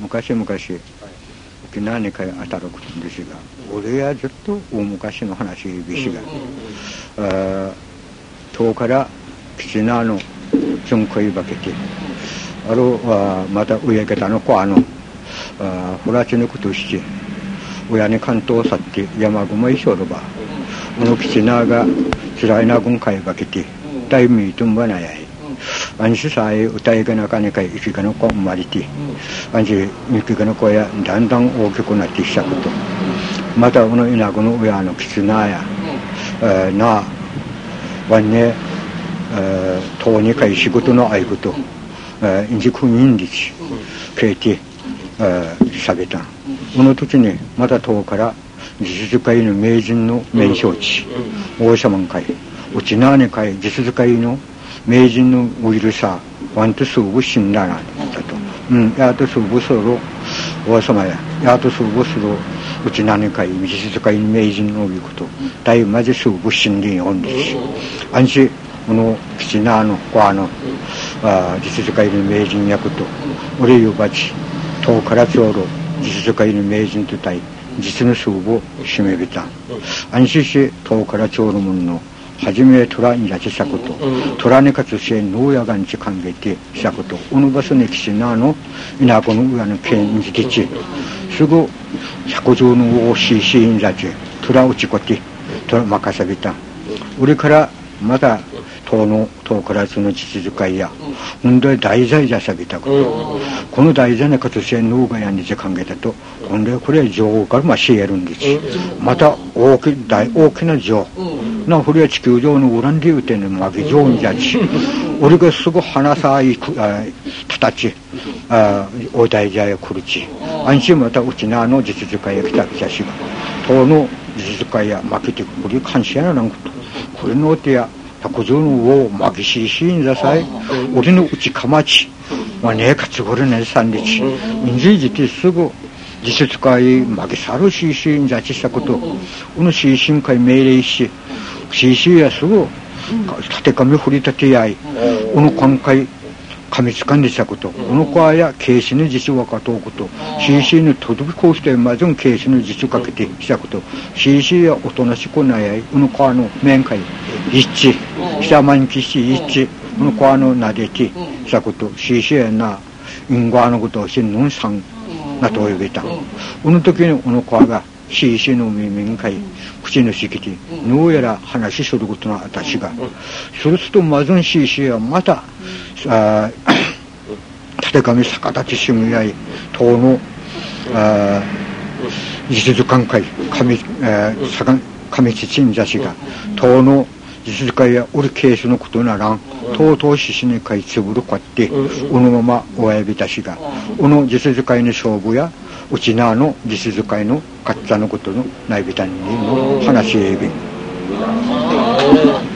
昔々沖縄に当たるんですが、俺はずっと大昔の話ですが、遠から吉縄の順恋ばけて、あるまた上桁の子フラチのことして、親に関東去って山雲へしょるば、この吉縄が辛いな軍会ばけて、大名とんばなやい。アンシさえ歌いがなかなか生きがの子生まれて、アンシ生きがの子やだんだん大きくなってきたこと。またこの稲子の親の絆や、なワンね、とにかい仕事の合いこと、インジクミンリチ、ケイティ、しゃべった。この時にまた遠から実使いの名人の名称地、王様会、うちなに会実使いの名人のウイルスはワンとすぐ死んだなだと。やとすぐする王様やとすぐするうち何回実使いの名人の言うこと大まじすぐ死んでおんです。安心この吉縄の子の実使いの名人役と俺ゆばち遠からちょうど実使いの名人と対実のすぐを締めびた。安心し遠からちょうどもんのはじめ虎に立ちしたこと、虎に勝つし農やがんち考えてしたこと、おのばすねきしなの稲子の上の剣にきち、すぐ百条の王ししんらち、虎打ちこて、虎任せびた。俺からまた遠からその秩序会や、本当は大罪じゃさびたこと。この大罪の勝つし農がやんにち考えたと、今度はこれは情報からましえるんです。また大きな情。なこれは地球上のウランディウテの負け上にじゃち俺がすぐ話さいたたちお題じゃや来るち安心またうちなの実使いや来たきゃしが党の実使いや負けてこれ感謝ななんことこれのお手や白状のを負けししんざさい俺のうちかまちまあねえかつごれねえさんでちんじいじてすぐ実使い負けさるししんざちしたことこのししん会命令しCC やすぐ縦紙振り立てやいこの今回噛みつかんでしたことこの子はや警視の実はかとうこと CC のとどびこうしてまずん警視の実かけてしたこと CC やおとなしくないやいこの子はの面会一致下満期し一致この子はのなでてしたこと CC やな因果のことをしんのんさんなと呼べたこの時にこの子はがCC の面会口の敷地どうやら話することの私がそうするとまずん CC はまた立上逆立ちしむやい党の実図寛解上地鎮座しが党の実図会や俺ケースのことならんとうとうししにかいつぶるかってこのまま親指たしがこの実図会の勝負やうちなの実図会のかっちゃのことの内部担任の話しえび